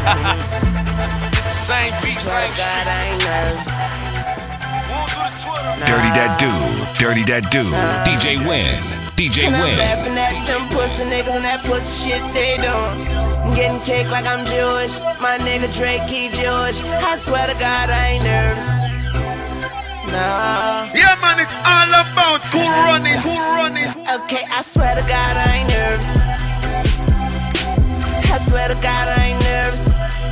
Same beat, same God, I ain't nervous. Dirty that dude, DJ Win, DJ And I'm Win. laughing at them pussy niggas and that pussy shit they doing. I'm getting cake like I'm Jewish. My nigga Drake, he Jewish. I swear to God, I ain't nervous. Nah. Yeah, man, it's all about cool running. Okay, I swear to God, I ain't nervous. I swear to God, I ain't nervous.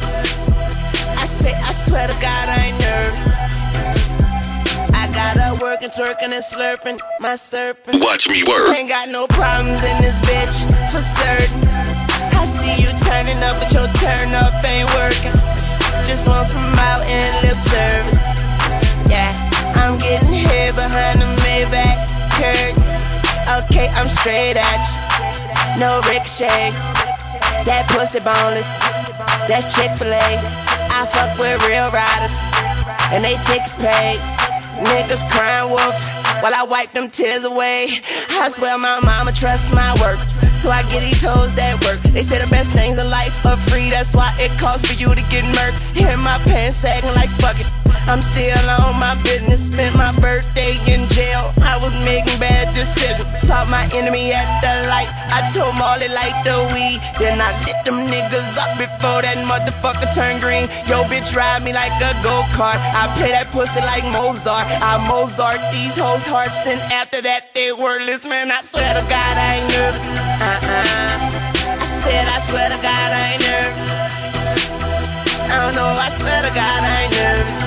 I swear to God, I ain't nervous. I got her working, twerking, and slurping my serpent. Watch me work. Ain't got no problems in this bitch, for certain. I see you turning up, but your turn up ain't working. Just want some out and lip service. Yeah, I'm getting here behind the Maybach curtains. Okay, I'm straight at you, no ricochet. That pussy boneless, that's Chick-fil-A. I fuck with real riders, and they tickets paid. Niggas crying wolf while I wipe them tears away. I swear my mama trusts my work, so I get these hoes that work. They say the best things in life are free, that's why it costs for you to get murked. Hear my pants sagging like fuck it, I'm still on my business. Spent my birthday in jail, I was making bad decisions. Saw my enemy at the light, I told Marley light the weed. Then I lit them niggas up before that motherfucker turned green. Yo bitch ride me like a go-kart, I play that pussy like Mozart. I Mozart these hoes hearts, then after that they wordless. Man, I swear to God I ain't nervous. I said I swear to God I ain't nervous. I don't know, I swear to God I ain't nervous.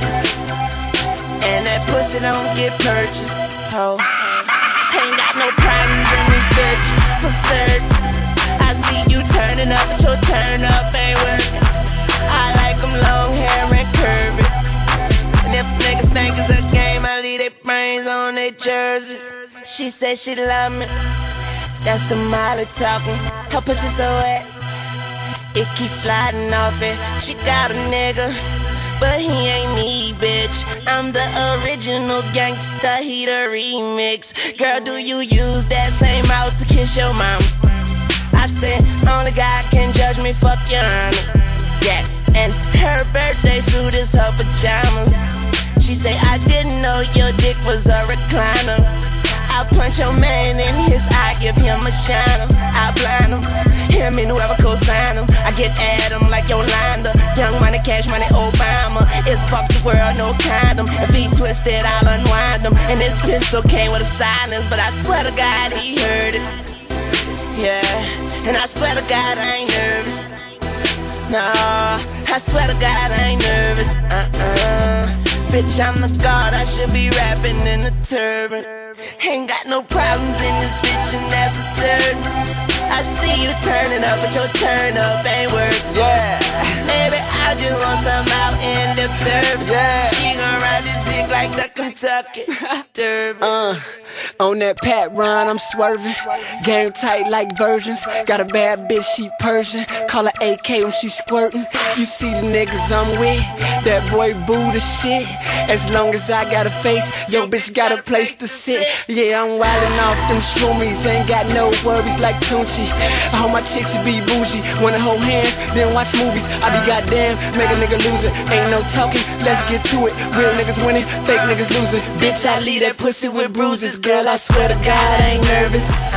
And that pussy don't get purchased, ho. Ain't got no problems in this bitch, for certain. I see you turning up, but your turn up ain't working. I like them long hair and curvy. And if niggas think it's a game, I leave their brains on their jerseys. She said she love me, that's the Molly talking. Her pussy so wet, it keeps sliding off it. She got a nigga, but he ain't me, bitch. I'm the original gangsta, he the remix. Girl, do you use that same mouth to kiss your mom? I said, only God can judge me, fuck your honor. Yeah, and her birthday suit is her pajamas. She say, I didn't know your dick was a recliner. I punch your man in his eye, give him a shiner. I blind him, him and whoever co-sign him. I get at him like Yolanda, Young Money, Cash Money, Obama. It's fuck the world, no condom. If he twisted, I'll unwind him. And this pistol came with a silence, but I swear to God he heard it. Yeah, and I swear to God I ain't nervous. No, I swear to God I ain't nervous. Bitch, I'm the god, I should be rapping in a turban. Ain't got no problems in this bitch, and that's for certain. I see you turning up, but your turn up ain't working. Yeah, maybe I just want some out in lip service. Yeah, she gon' ride this dick like the Kentucky Derby. On that Pat run, I'm swerving. Game tight like virgins. Got a bad bitch, she Persian. Call her AK when she squirtin'. You see the niggas I'm with, that boy boo the shit. As long as I got a face, yo bitch got a place to sit. Yeah, I'm wildin' off them shroomies. Ain't got no worries like Tunchi. All my chicks be bougie. Wanna hold hands, then watch movies. I be goddamn, make a nigga lose it. Ain't no talking, let's get to it. Real niggas winning, fake niggas losing. Bitch, I leave that pussy with bruises. Girl, I swear to God I ain't nervous.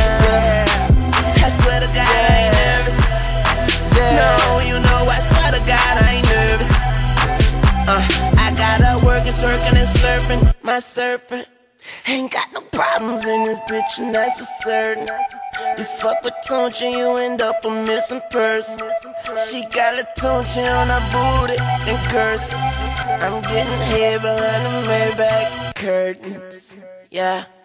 I swear to God I ain't nervous. No, you know I swear to God I ain't nervous. I got her working, twerking, and slurping my serpent. Ain't got no problems in this bitch, and that's for certain. You fuck with Tunchi, you end up a missing person. She got a Tunchi on her booty and cursing. I'm getting here behind the Maybach curtains. Yeah.